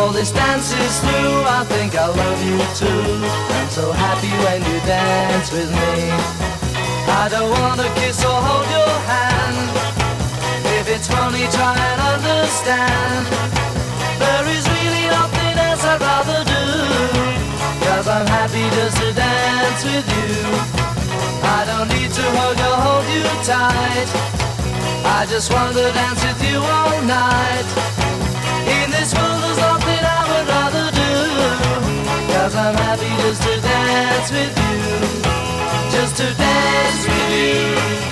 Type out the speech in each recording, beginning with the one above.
Before this dance is through, I think I love you too. I'm so happy when you dance with me. I don't wanna kiss or hold your hand. If it's funny, try and understand. There is really nothing else I'd rather do, 'cause I'm happy just to dance with you. I don't need to hug or hold you tight. I just want to dance with you all night. In this world there's nothing I would rather do, 'cause I'm happy just to dance with you. Just to dance with you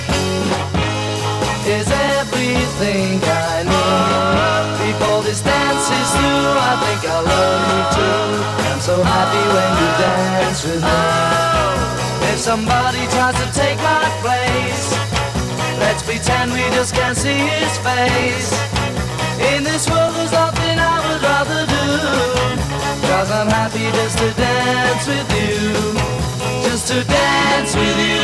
is everything I need. Before this dance is through, I think I love you too. I'm so happy when you dance with me. If somebody tries to take my place, let's pretend we just can't see his face. In this world there's nothing I would rather do, 'cause I'm happy just to dance with you. Just to dance with you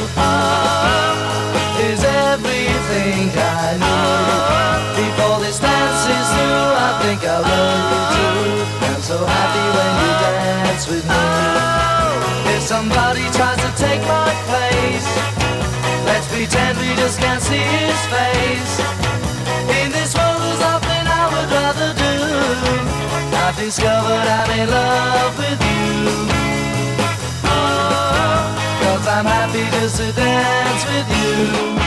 is everything I need. Before this dance is through, I think I love you too. I'm so happy when you dance with me. If somebody tries to take my place, let's pretend we just can't see his face. In this world there's nothing I would rather do. I've discovered I'm in love with you. 'Cause I'm happy just to dance with you.